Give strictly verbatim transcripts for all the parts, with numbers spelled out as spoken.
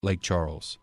Lake Charles.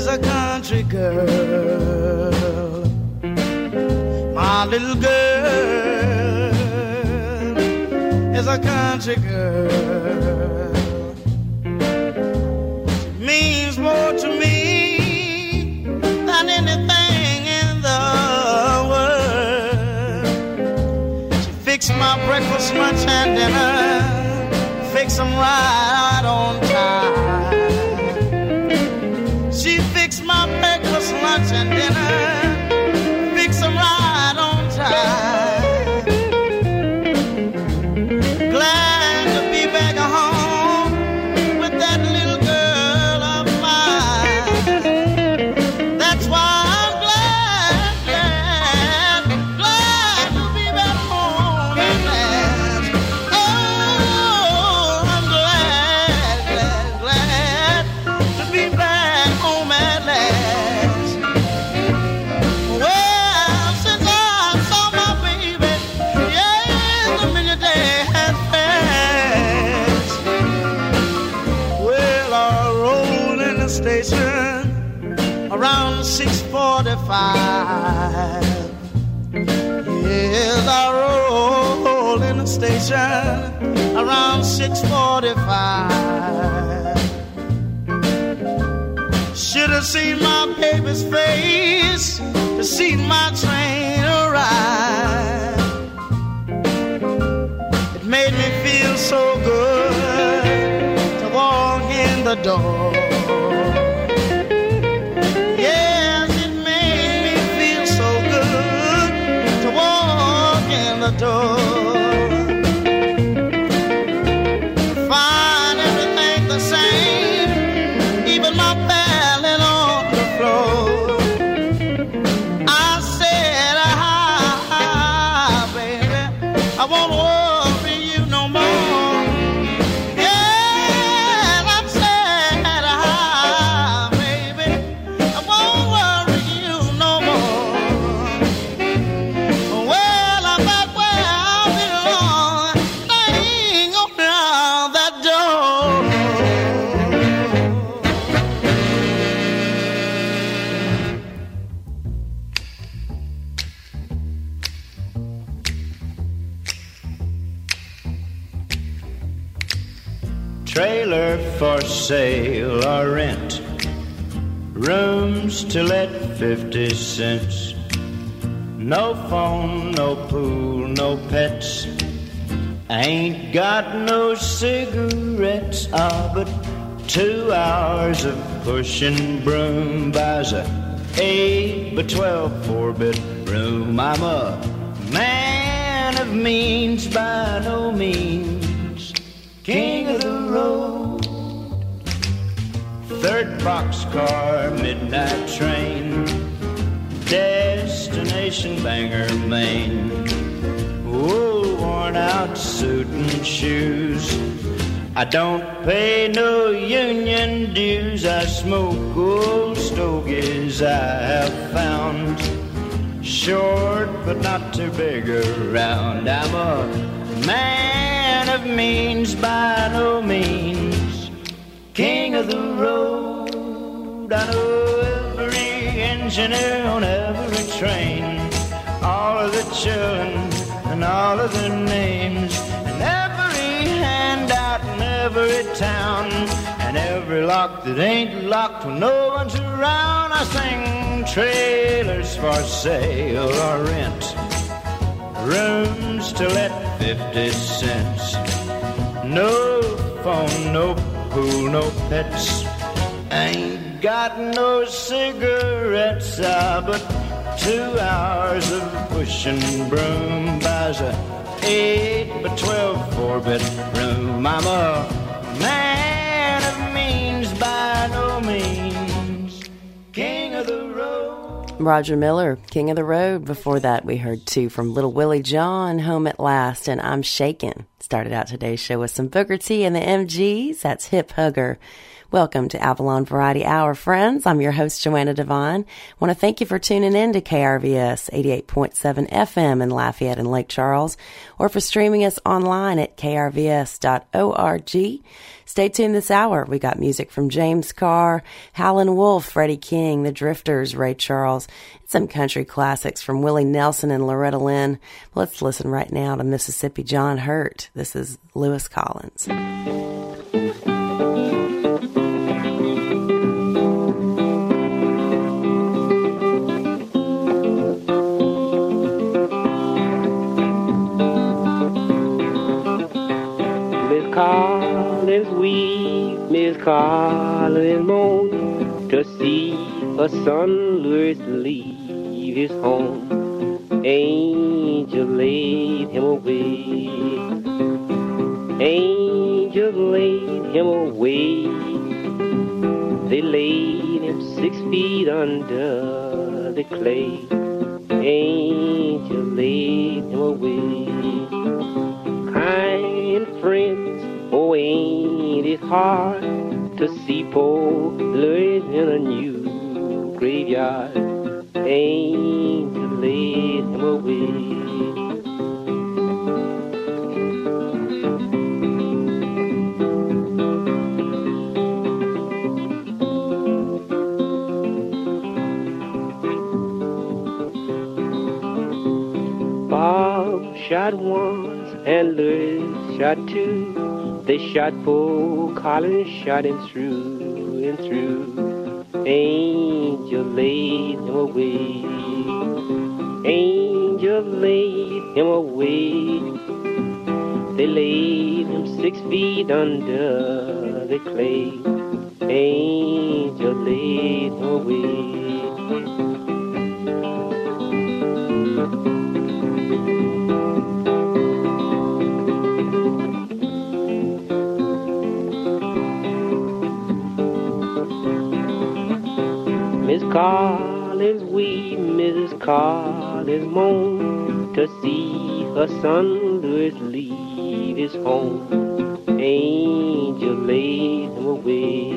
Little girl a country girl. She means more to me than anything in the world. She fixed my breakfast, lunch, and dinner, fix them right on time. She fixed my breakfast, lunch, and dinner, fix them right on time. Glad to be back home with that little girl of mine. That's why I'm glad, glad, glad to be back home at last. Oh, I'm glad, glad, glad to be back home at last. Well, since I saw my baby, yes, a million days has passed. Well, I rolled in the station around six forty-five. Yes, I rolled in the station around six forty-five. Should have seen my baby's face to see my train arrive. It made me feel so good to walk in the door. Yes, it made me feel so good to walk in the door. Find everything the same, even my pallet on the floor. I said, ah, baby, I won't worry you no more. Yeah, I said, ah, baby, I won't worry you no more. Well, I'm back where I belong, laying around that door. Trailer for sale or rent, rooms to let fifty cents. No phone, no pool, no pets. Ain't got no cigarettes. Ah, but two hours of pushing broom buys a eight by twelve four-bit room. I'm a man of means by no means, king of the road. Third boxcar, midnight train, destination Bangor, Maine. Oh, worn out suit and shoes. I don't pay no union dues. I smoke old stogies I have found, short but not too big around. I'm a man of means by no means, king of the road. I know every engineer on every train, all of the children and all of their names, and every handout in every town, and every lock that ain't locked when no one's around. I sing trailers for sale or rent, rooms to let fifty cents. No phone, no pool, no pets. Ain't got no cigarettes. Ah, but two hours of pushing broom buys a eight by twelve four-bit room. I'm a man of means by no means, king of the road. Roger Miller, King of the Road. Before that, we heard two from Little Willie John, Home at Last, and I'm Shakin'. Started out today's show with some Booker T and the M Gs. That's Hip Hugger. Welcome to Avalon Variety Hour, friends. I'm your host, Joanna Devine. I want to thank you for tuning in to K R V S eighty-eight point seven F M in Lafayette and Lake Charles, or for streaming us online at k r v s dot org. Stay tuned this hour. We got music from James Carr, Howlin' Wolf, Freddie King, The Drifters, Ray Charles, and some country classics from Willie Nelson and Loretta Lynn. Let's listen right now to Mississippi John Hurt. This is Lewis Collins. Collins weep, Miss Collins moan, to see her son Louis leave his home. Angel laid him away, angel laid him away. They laid him six feet under the clay. Angel laid him away. Kind friends, oh, ain't it hard to see poor Louis in a new graveyard? Angel laid him away. Bob shot once and Louis shot two. They shot poor Collins, shot him through and through. Angel laid him away. Angel laid him away. They laid him six feet under the clay. Angel laid him away. Miss Collins weep, Missus Collins moan, to see her son Louis leave his home. Angel laid him away.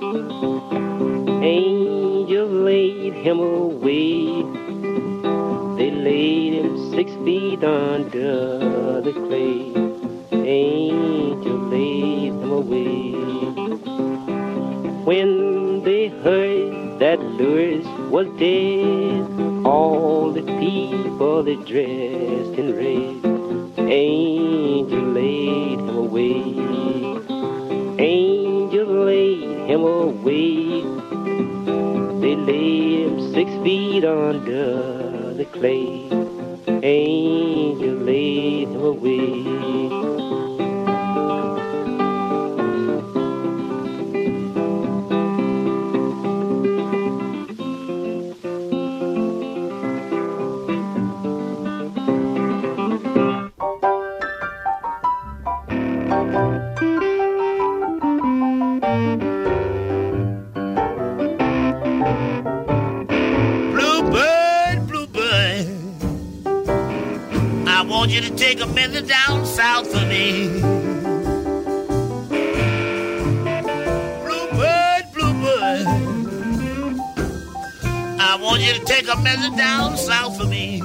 Angel laid him away. They laid him six feet under the clay. Angel laid him away. When they heard that Louis was dead, all the people they dressed in red. Angel laid him away. Angel laid him away. They laid him six feet under the clay. Angel laid him away. You to take a minute down south for me. Bluebird, bluebird, I want you to take a minute down south for me.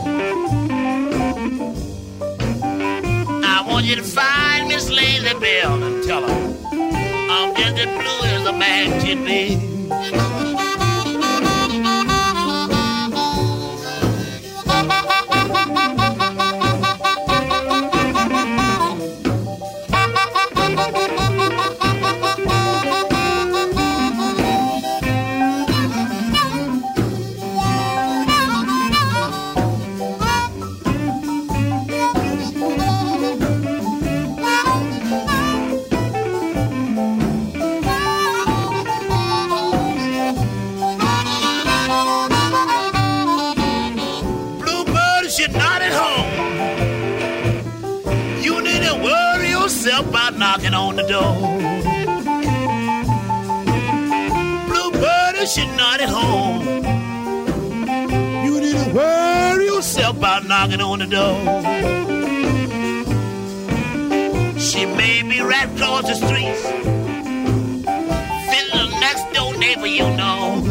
I want you to find Miss Lazy Bell and tell her I'm just as blue as a man should be. Knocking on the door. Bluebird, if she's not at home, you need to worry yourself about knocking on the door. She may be right across the streets, neighbor you know.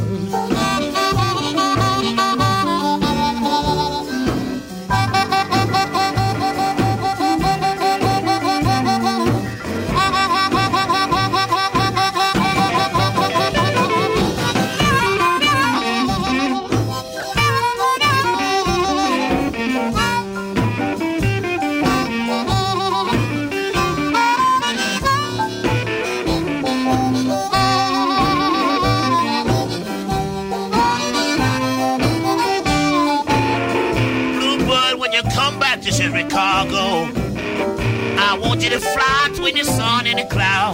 Chicago, I want you to fly between the sun and the cloud.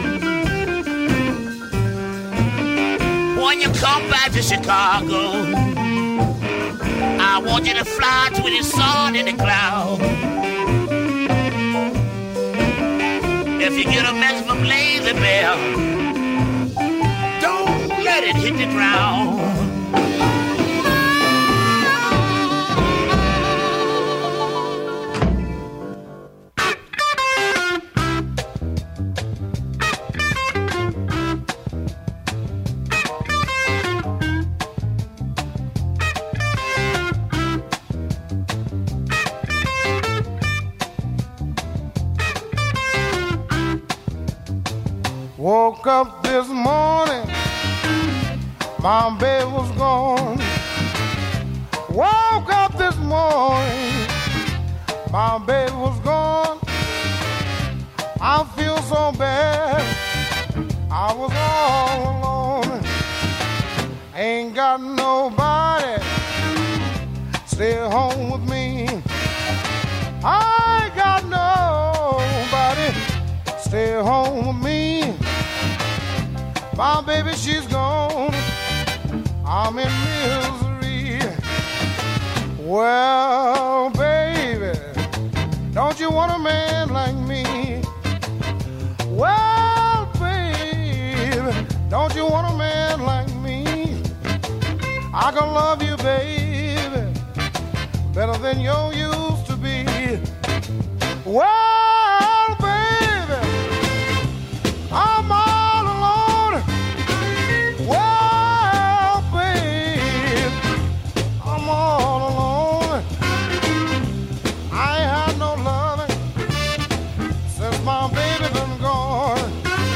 When you come back to Chicago, I want you to fly between the sun and the cloud. If you get a message from Lazy Bell, don't let it hit the ground. Woke up this morning, my baby was gone. Woke up this morning, my baby was gone. I feel so bad, I was all alone. Ain't got nobody stay home with me. I ain't got nobody stay home with me. My baby, she's gone. I'm in misery. Well, baby, don't you want a man like me? Well, baby, don't you want a man like me? I can love you, baby, better than you used to be. Well, baby, I'm all alone. Well, babe, I'm all alone. I ain't had no loving since my baby been gone.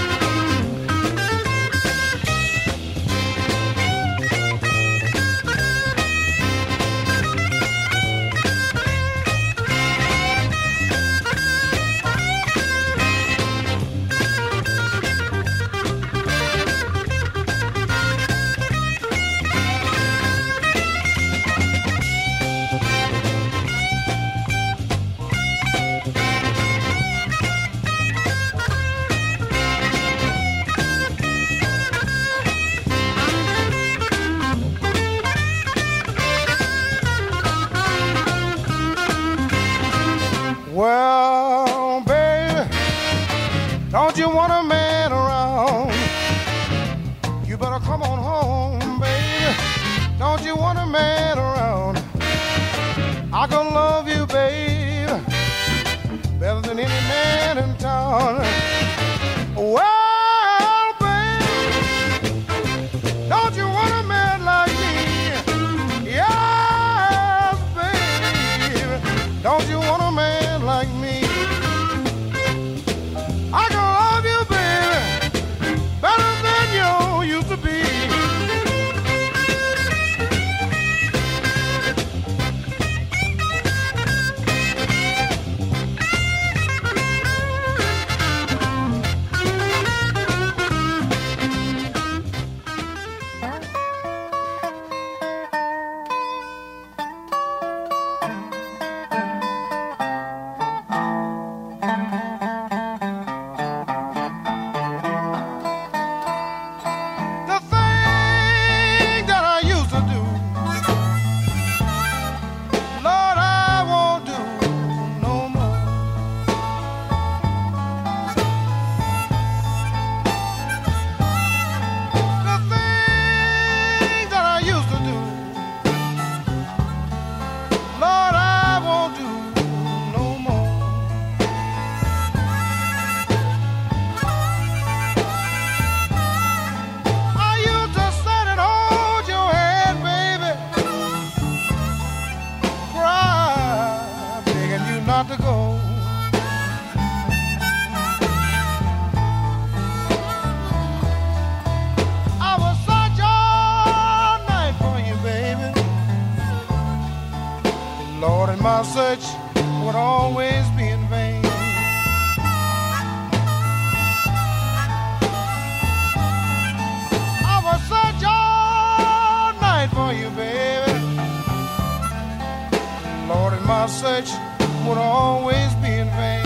Well, baby, don't you want a man around? You better come on home, baby. Don't you want a man around? I can love you, baby, better than any man in town. Well, baby, don't you want a man like me? Yes, baby, don't you want a man like me? I can love you, baby, better than you used to be. not to go. I was such all night for you, baby. Lord, and my search would always be in vain. I was such all night for you, baby. Lord, and my search would always be in vain.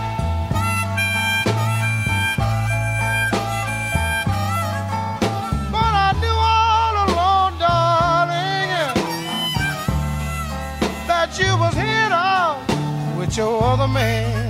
But I knew all along, darling, that you was here now with your other man.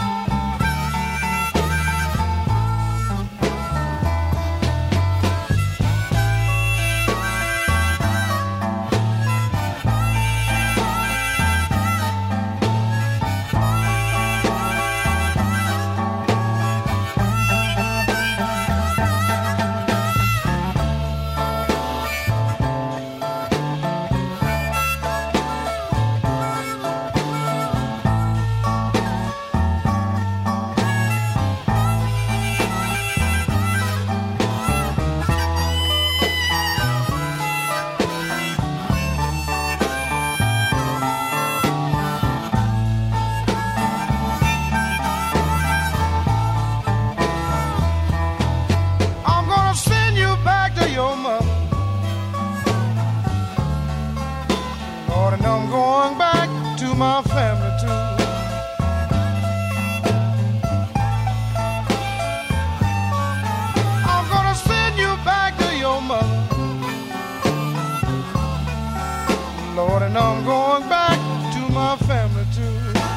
Lord, and I'm going back to my family too.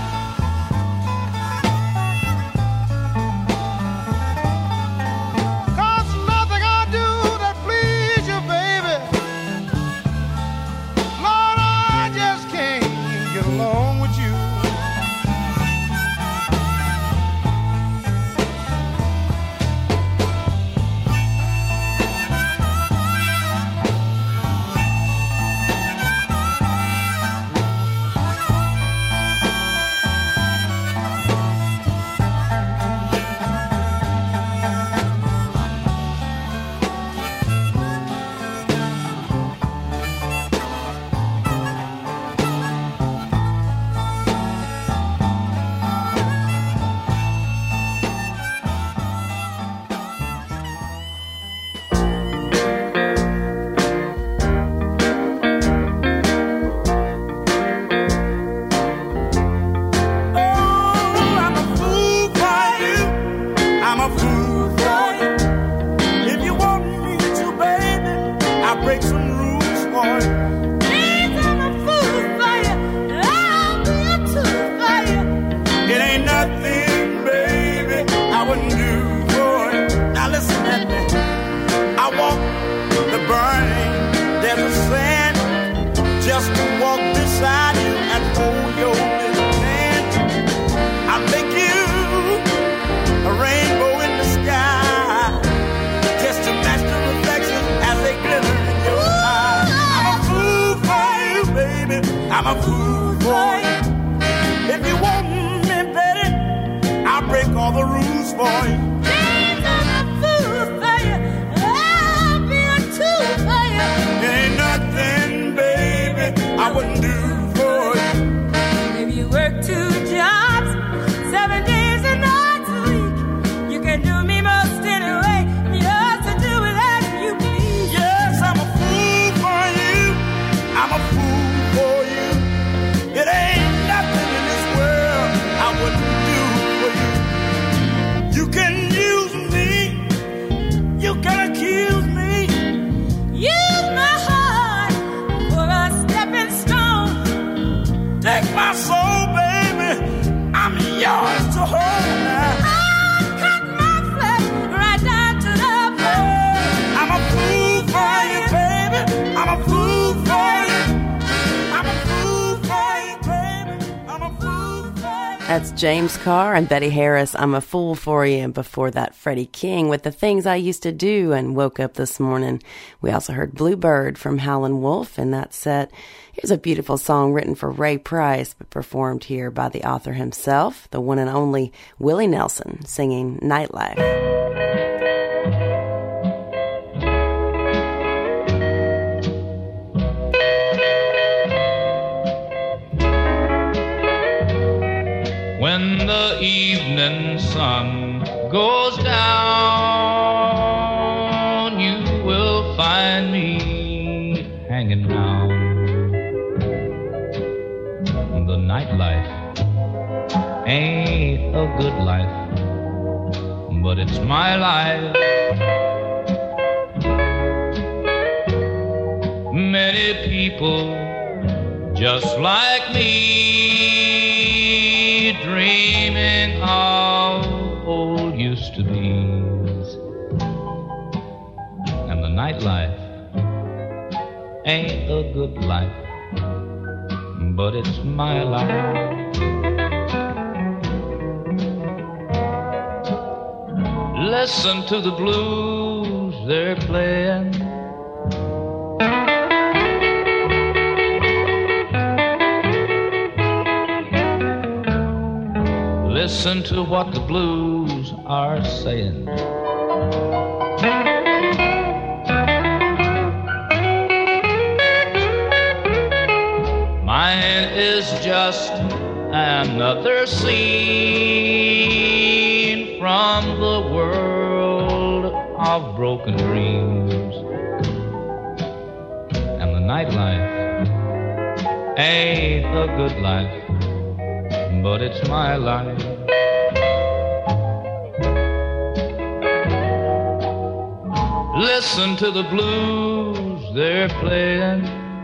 Cause nothing I do that please you, baby. Lord, I just can't get along with you. I'm a fool for you. If you want me, baby, I'll break all the rules for you. Please, I'm a fool for you. I'll be a tool for you. There ain't nothing, baby, I wouldn't do for you. If you work two jobs, seven days and nights a week, you can do me most anyway. Yours to do it as you please. Yes, I'm a fool for you. I'm a fool for you. It ain't nothing in this world I wouldn't do for you. You can That's James Carr and Betty Harris, I'm a Fool for You. And before that, Freddie King with The Things I Used to Do and Woke Up This Morning. We also heard Bluebird from Howlin' Wolf in that set. Here's a beautiful song written for Ray Price, but performed here by the author himself, the one and only Willie Nelson, singing Nightlife. When the evening sun goes down, you will find me hanging round. The nightlife ain't a good life, but it's my life. Many people just like me, dreaming of old used-to-be's. And the nightlife ain't a good life, but it's my life. Listen to the blues they're playing. Listen to what the blues are saying. Mine is just another scene from the world of broken dreams. And the nightlife ain't a good life, but it's my life. Listen to the blues they're playing.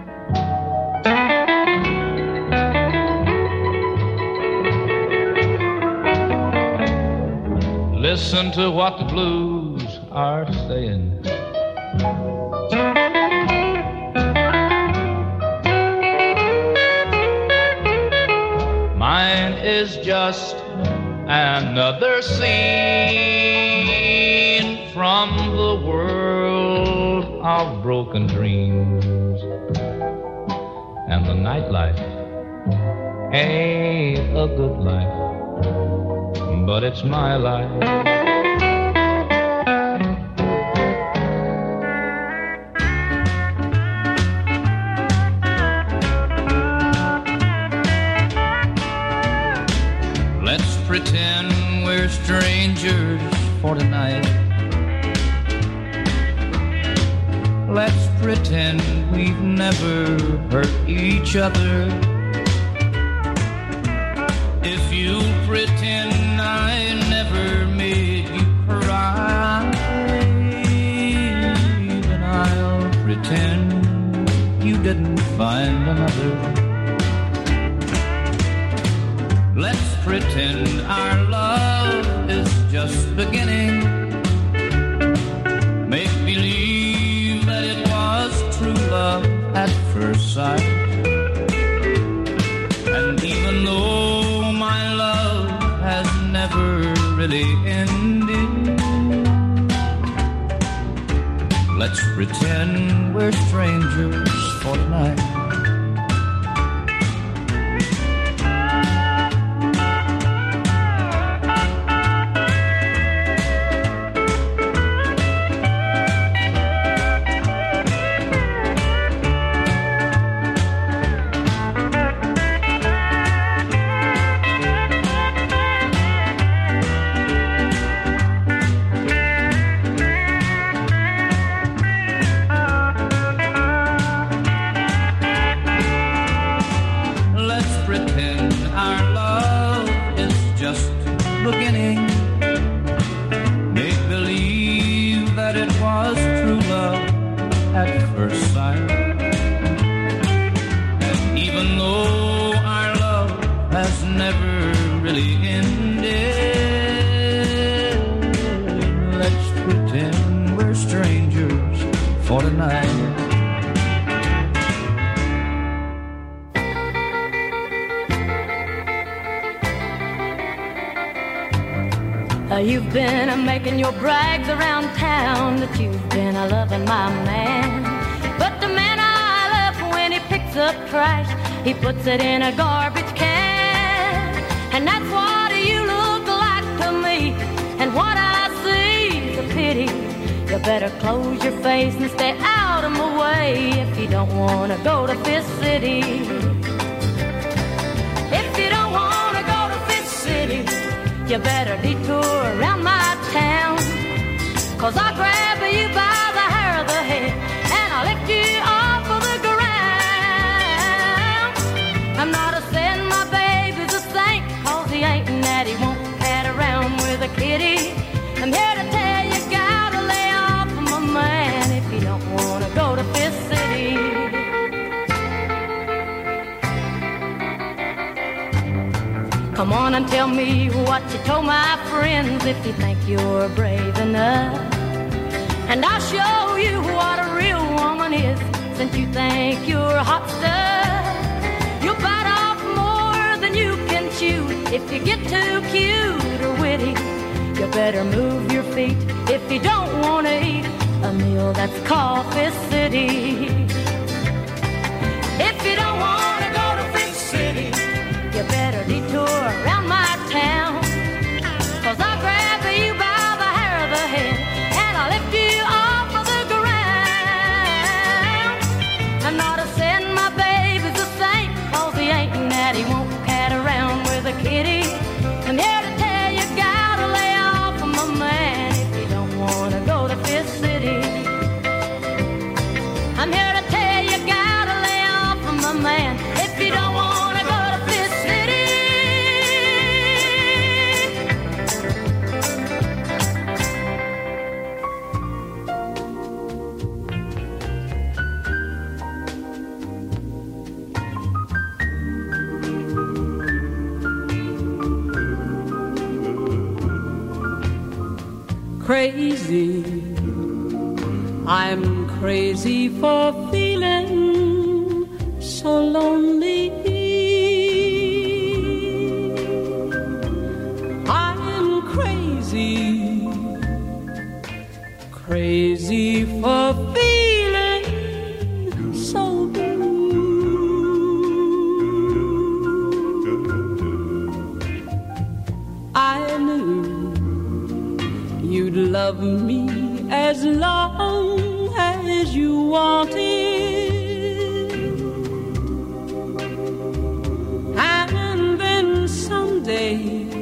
Listen to what the blues are saying. Mine is just another scene from the world of broken dreams. And the nightlife ain't a good life, but it's my life. Let's pretend we're strangers for tonight. Let's pretend we've never hurt each other. If you pretend I never made you cry, then I'll pretend you didn't find another. Let's pretend our love is just beginning. Make believe that it was true love at first sight. And even though my love has never really ended, let's pretend we're strangers for tonight. Uh, you've been uh, making your brags around town that you've been uh, loving my man. But the man I love, when he picks up trash, he puts it in a garbage can. And that's what you look like to me. And what I see is a pity. You better close your face and stay out of my way if you don't want to go to Fifth City. If you don't want to go to Fifth City, you better detour around my town. Cause I'll grab you by the hair of the head and I'll lift you off of the ground. I'm not a saying my baby's a saint, cause he ain't and that he won't cat around with a kitty. I'm here to tell you, gotta lay off of my man if you don't wanna go to Fifth City. Come on and tell me what you told my friends if you think you're brave enough. And I'll show you what a real woman is since you think you're hot stuff. You'll bite off more than you can chew if you get too cute or witty. You better move your feet if you don't want to eat a meal that's called Fifth City. If you don't want to go to Fifth City, you better detour around my town. Cause I'll grab you by the hair of the head and I'll lift you off of the ground. I'm not a saying my baby's a saint, cause he ain't and that he won't cat around with a kitty. I'm here to tell you, gotta lay off of my man if you don't want to go to Fifth City. I'm here to tell you, gotta lay off of my man if you don't want to go to Fifth City. Crazy, I'm crazy for feeling so lonely. I'm crazy, crazy for feeling so blue. I knew you'd love me as long as you wanted, and then someday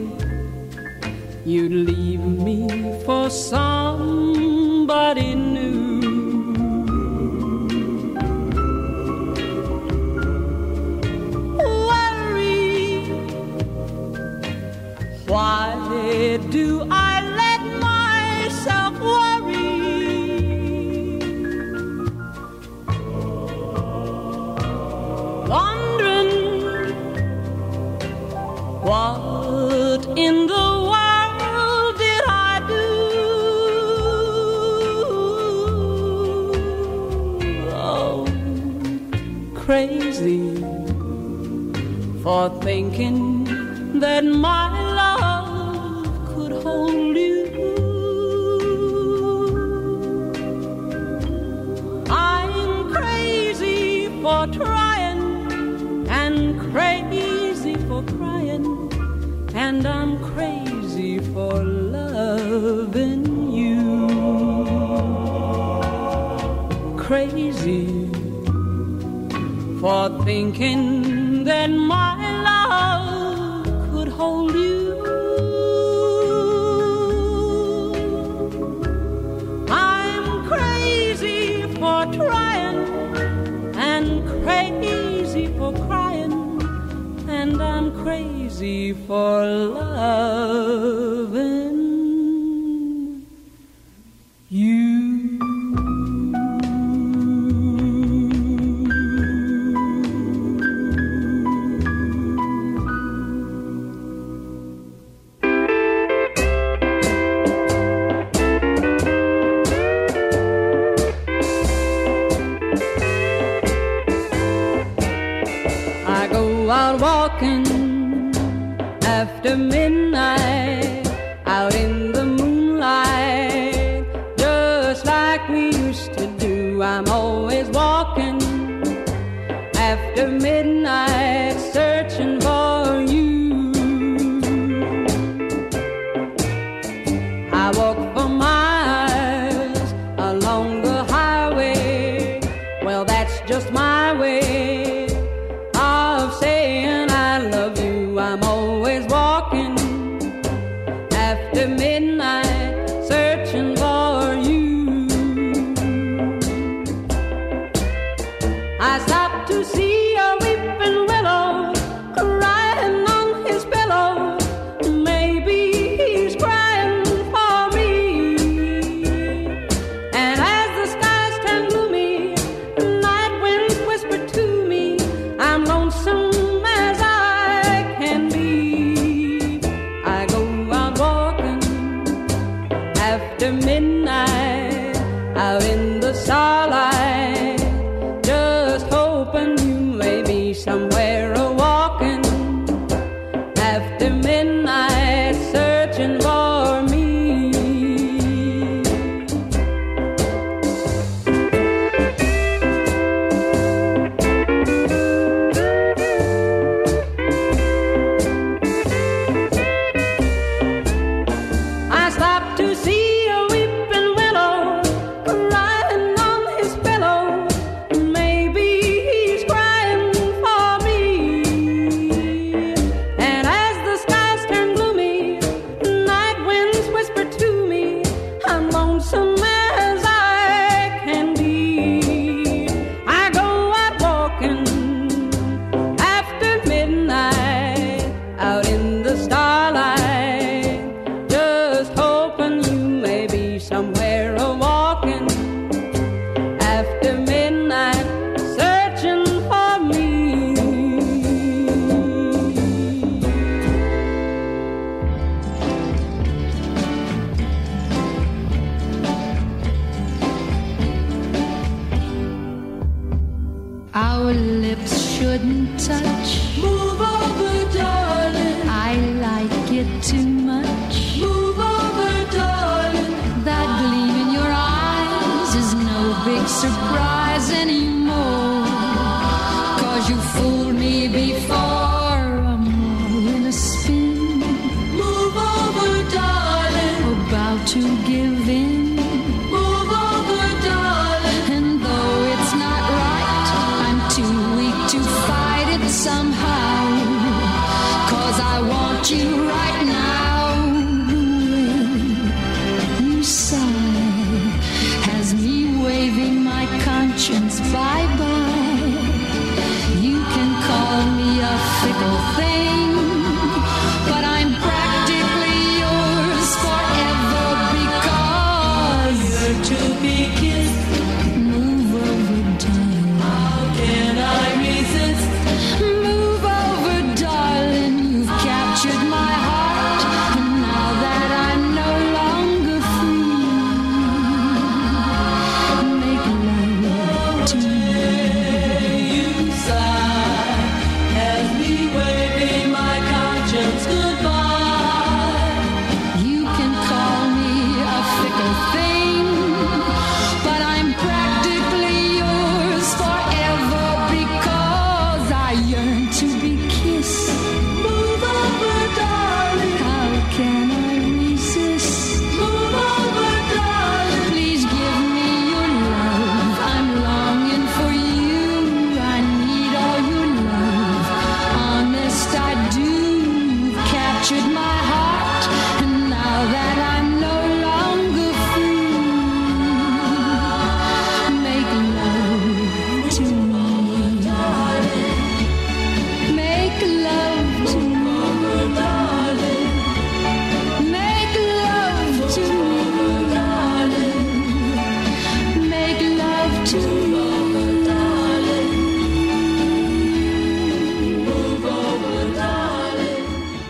you'd leave me for somebody new. Worry, why do I let myself worry? Wondering what in the world did I do? Oh, crazy for thinking that my love could hold you. I'm crazy for trying and crazy for crying, and I'm crazy for loving you. Crazy for thinking that my love could hold you. I'm crazy for trying and crazy for crying, and I'm crazy for loving you. Out walking after midnight, out in midnight searching for you. I walk for miles along the highway. Well, that's just my way of saying I love you. I'm always walking after midnight searching for you. I stopped to see a weeping willow crying on his pillow. Maybe he's crying for me. And as the skies turn gloomy, night winds whisper to me, I'm lonesome as I can be. I go out walking after midnight, out in the starlight, just hoping you may be somewhere a walking after midnight searching for me. I stopped to see a weeping willow crying on his pillow. Maybe he's crying for me. And as the skies turn gloomy, night winds whisper to me, I'm lonesome as I can be. I go out walking after midnight, out in the starlight, just hoping you may be somewhere a walking after midnight searching for me. Our lips shouldn't touch. Move over, darling. I like it too much. Move over, darling. That gleam in your eyes is no big surprise anymore. 'Cause you fooled me before. I'm all in a spin. Move over, darling. About to give in. Move over, darling. And though it's not right, I'm too weak to fight it somehow. 'Cause I want you right now. When you sigh, has me waving my conscience bye-bye. You can call me a fickle thing, but I'm practically yours forever because you're to be kissed. Move over, darling. How can I resist? Move over, darling. You've captured my heart, and now that I'm no longer free, make love to me. You sigh, has me waving my conscience goodbye. You can call me a fickle thing, but I'm practically yours forever because I yearn to be kissed. Move over, darling. How can I resist? Move over, darling. Please give me your love. I'm longing for you. I need all your love. Honest, I do. You've captured my heart, and now that I'm no longer free, make love to me. Make love to me, darling. Make love to me, darling. Make love to me, darling. Move over, darling.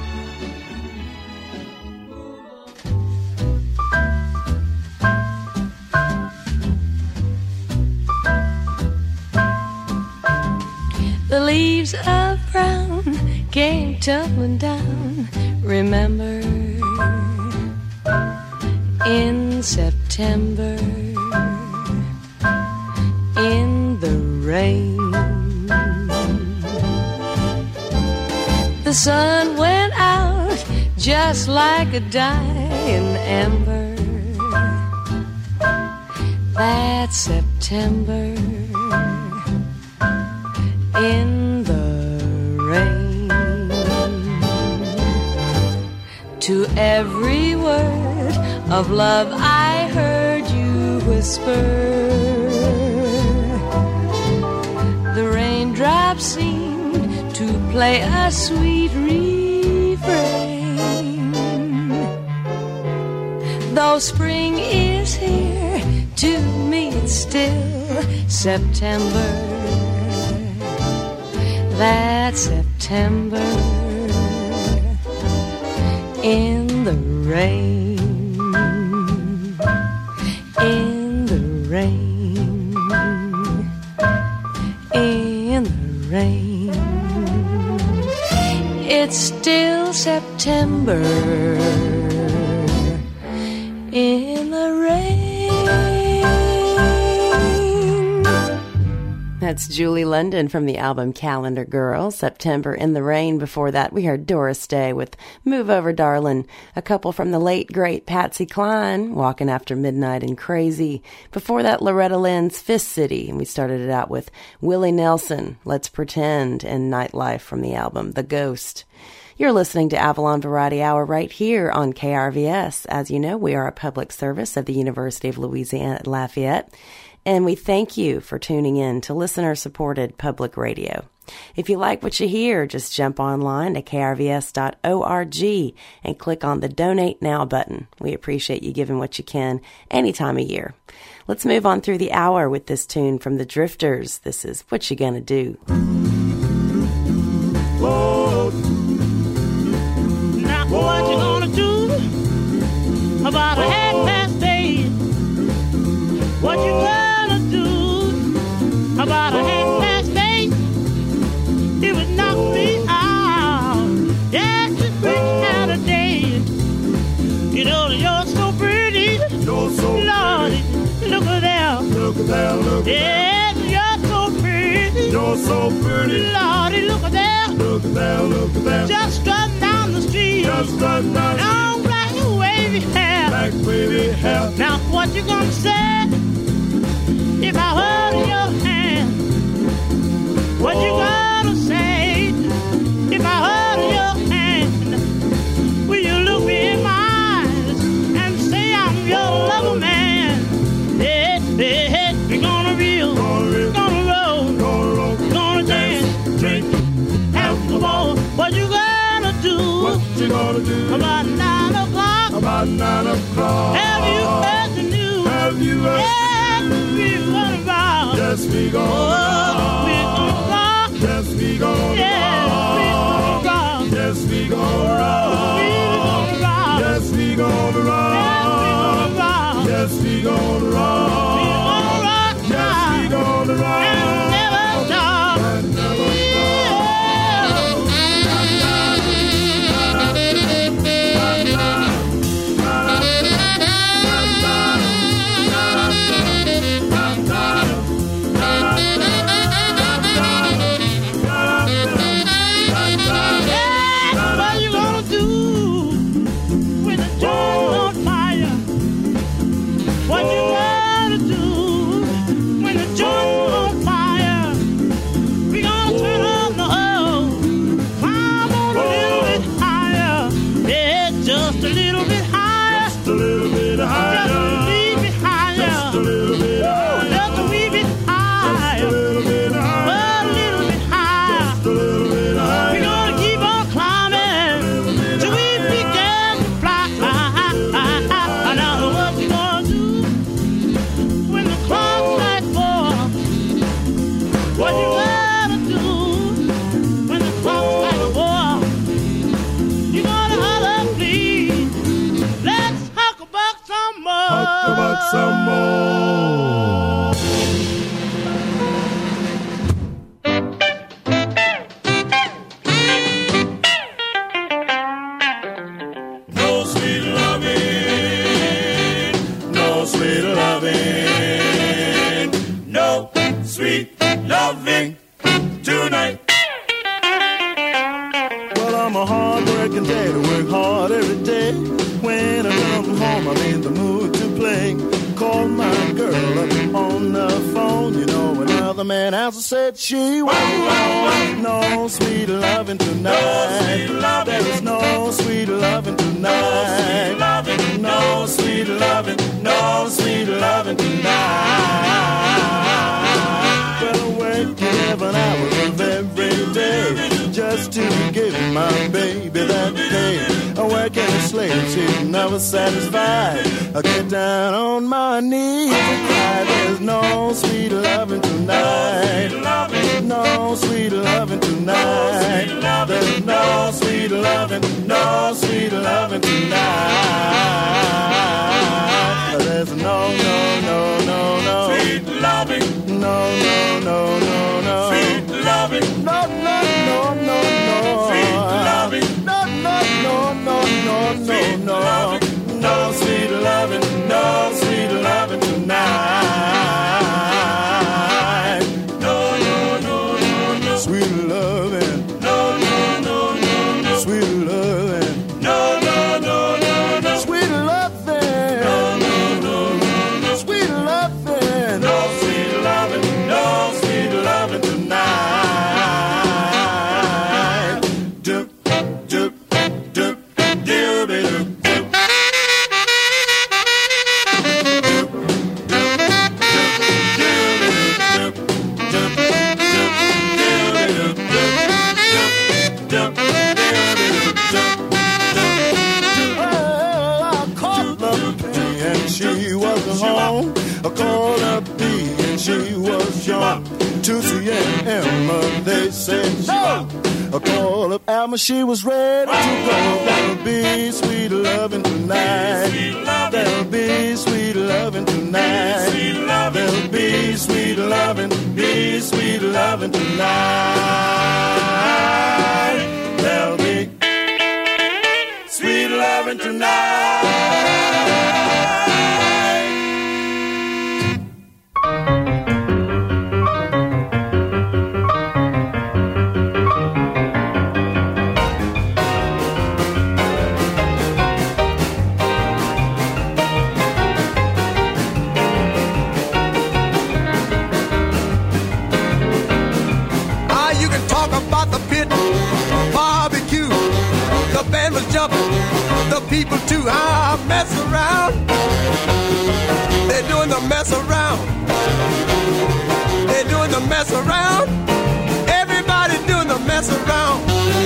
The leaves of brown came tumbling down. Remember, in September, in the rain. just like a dying ember. That September in the rain. To every word of love I heard you whisper, the raindrops seemed to play a sweet refrain. Though spring is here, to me it's still September. That September in the rain, in the rain, in the rain. It's still September in the rain. That's Julie London from the album Calendar Girl, September in the Rain. Before that, we heard Doris Day with Move Over Darlin', a couple from the late, great Patsy Cline, Walking After Midnight and Crazy. Before that, Loretta Lynn's Fist City, and we started it out with Willie Nelson, Let's Pretend, and Nightlife from the album The Ghost. You're listening to Avalon Variety Hour right here on K R V S. As you know, we are a public service of the University of Louisiana at Lafayette, and we thank you for tuning in to listener-supported public radio. If you like what you hear, just jump online to K R V S dot org and click on the Donate Now button. We appreciate you giving what you can any time of year. Let's move on through the hour with this tune from the Drifters. This is What You Gonna Do. Whoa. Now what you gonna do about a half past eight? What you gonna do about a half past eight? It would knock me out. That's a great kind of day. You know you're so pretty. You're so Lordy, pretty. Look at there. Look at there. Look at yes, there. You're so pretty. You're so pretty. Lordy, look at there. Look at there. Look at there. Just strutting down the street. Just strutting down the street. Long black wavy hair. Black wavy hair. Now what you gonna say if I hold your hand? What you gonna say if I hold your hand? Will you look me in my eyes and say I'm your lover man? Hey, hey, hey, we're gonna reel, gonna, gonna roll, gonna, roll, gonna dance, dance, drink, have a ball. What you gonna do? What you gonna do? About nine o'clock. About nine o'clock. Have you heard the news? Have you heard yes, the news? We're gonna rock. Yes, we gonna oh, rock. Yes, we gonna rock. Yes, we gonna rock. Yes, we gonna rock. Yes, we gonna rock. Yes, we gonna rock. And never stop. And never stop. Some more. No sweet loving, no sweet loving, no sweet loving tonight. Well, I'm a hard-working day to work hard every man answered, said she want no sweet loving tonight. There is no sweet loving tonight. No sweet loving, no sweet loving tonight. Well, I work eleven hours of every day just to give my baby that pay. I work in a slave, she's never satisfied. I get down on my knees and cry. There's no sweet loving tonight. No sweet loving tonight. There's no sweet loving, no sweet loving tonight. There's no, no, no, no, no sweet loving. No, no, no, no, no sweet loving. No, no, no, no, no sweet loving. No, no, no, no, no, no, no. No sweet loving, no sweet loving tonight. No, no, no, no, no. Sweet loving. No, no, no, no, no. Sweet loving. No, no, no, no, no. Sweet loving. No, no, no, no, no. Sweet loving. No sweet loving, no sweet loving tonight. Doop, doop, doop, doop, doop. Home. I called up B and she was young. Tootsie and Emma, they said no. I called up Alma, she was ready to go. There'll be sweet loving tonight. There'll be sweet loving tonight. There'll be sweet loving, be sweet loving tonight. There'll be sweet loving tonight. Jumping, the people too, I mess around. They're doing the mess around. They're doing the mess around. Everybody doing the mess around.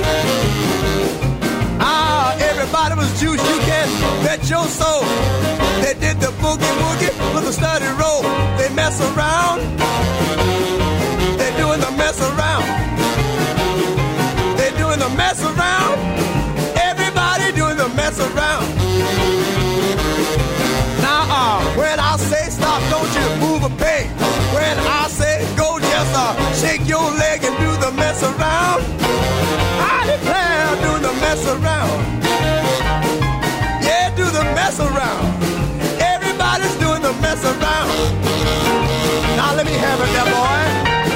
Ah, everybody was juice, you can bet your soul. They did the boogie woogie with a steady roll. They mess around. They're doing the mess around. They're doing the mess around. Mess around. Now, uh, when I say stop, don't you move a peg. When I say go, just uh, shake your leg and do the mess around. I declare, do the mess around. Yeah, do the mess around. Everybody's doing the mess around. Now let me have it there, boy.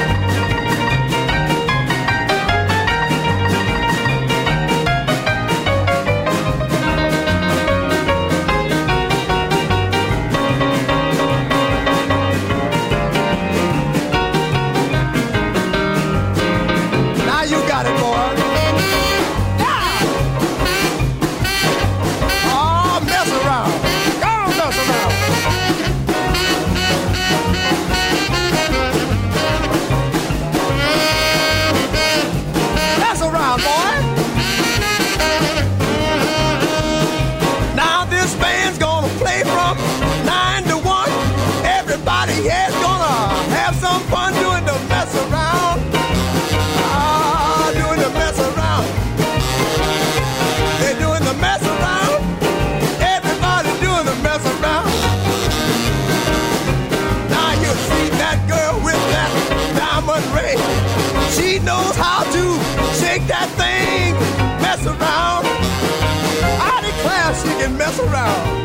She knows how to shake that thing, mess around. I declare she can mess around.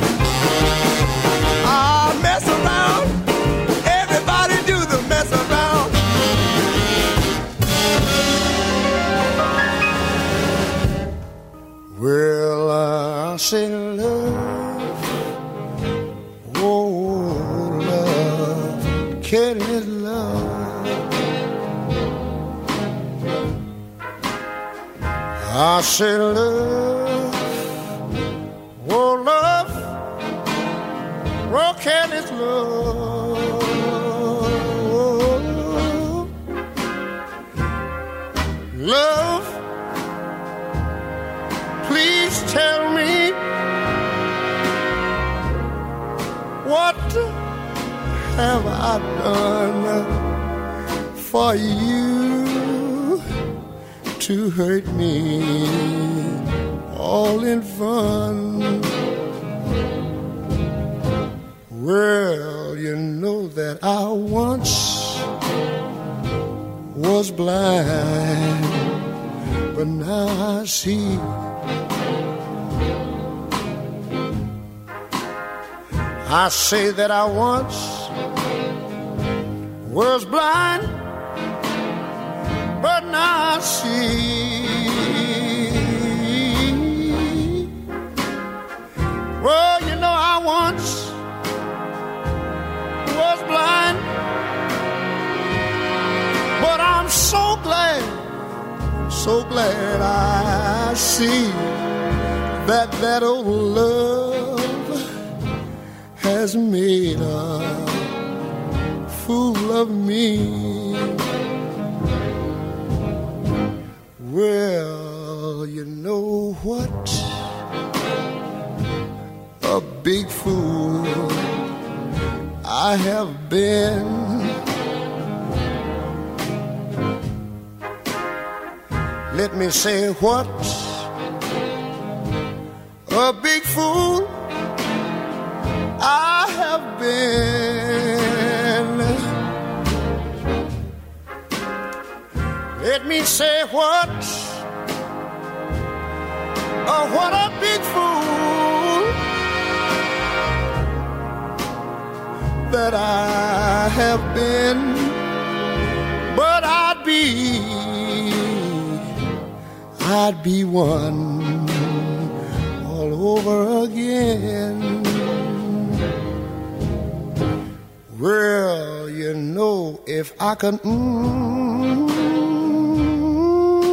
Ah, mess around. Everybody do the mess around. Well, I say love, oh, love, careless love. I said, love, oh love, oh careless love, love, please tell me what have I done for you to hurt me all in fun? Well, you know that I once was blind, but now I see. I say that I once was blind, but now I see. Well, you know I once was blind, but I'm so glad, so glad I see that that old love has made a fool of me. Well, you know what? A big fool I have been. Let me say what? A big fool I have been. Let me say what? Oh, what a big fool that I have been. But I'd be, I'd be one all over again. Well, you know, if I could, mm,